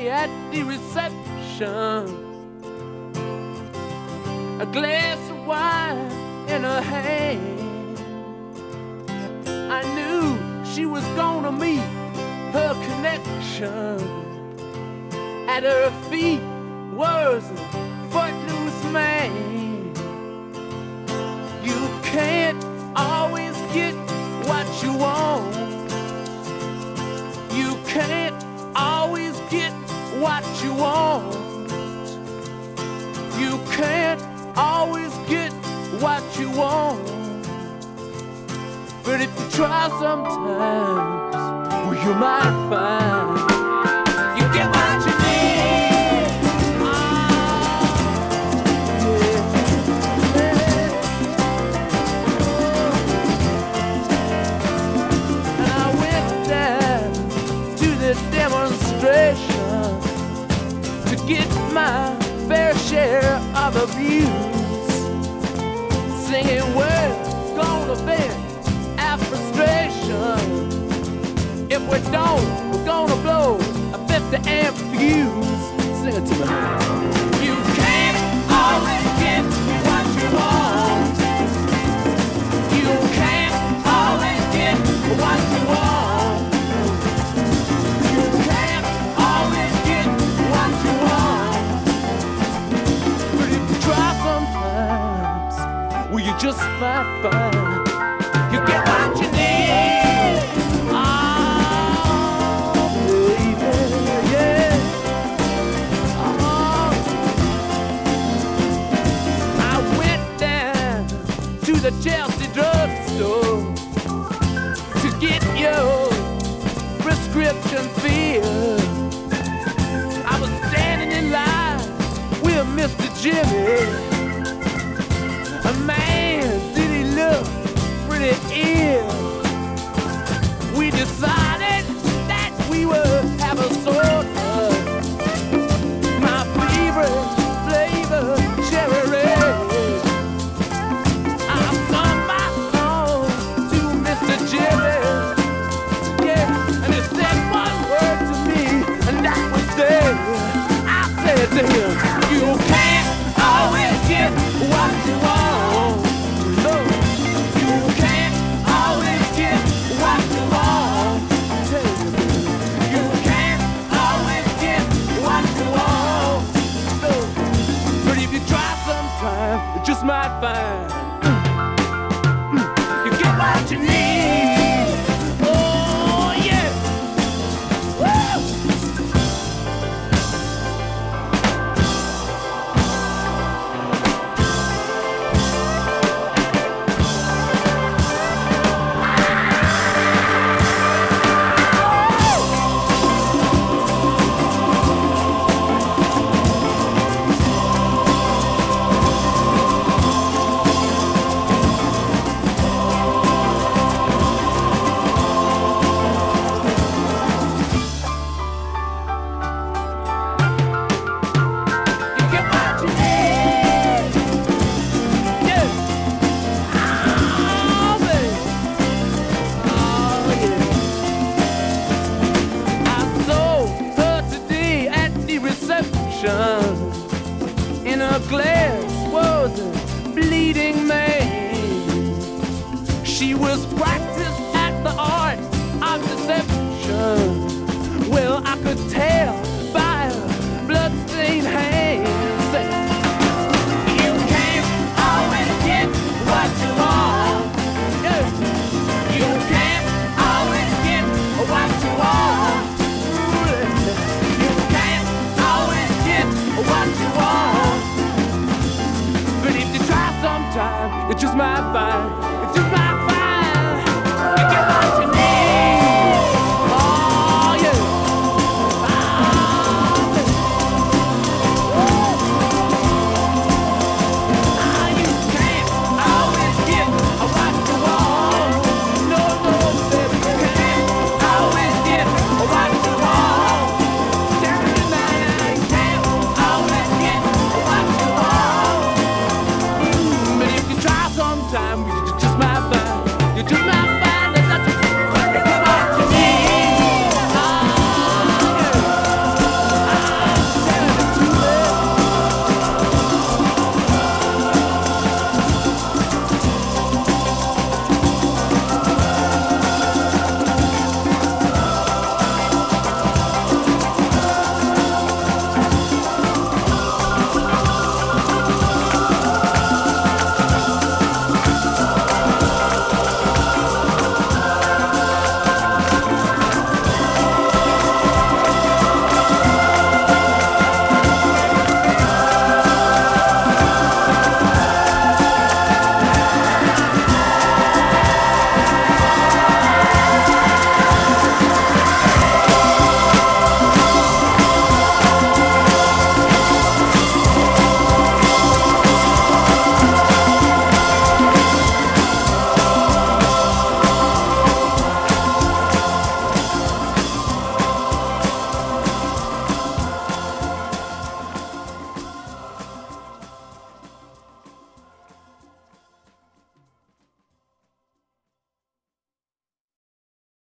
at the reception, a glass of wine in her hand. I knew she was gonna meet her connection. At her feet was a footloose man. You can't always get what you want. You can't always get what you want. You can't always get what you want. But if you try sometimes, well, you might find you get what you need. And I went down to the demonstration to get my fair share of abuse, singing we're gonna vent our frustration. If we don't, we're gonna blow a 50 amp fuse. Sing it to me.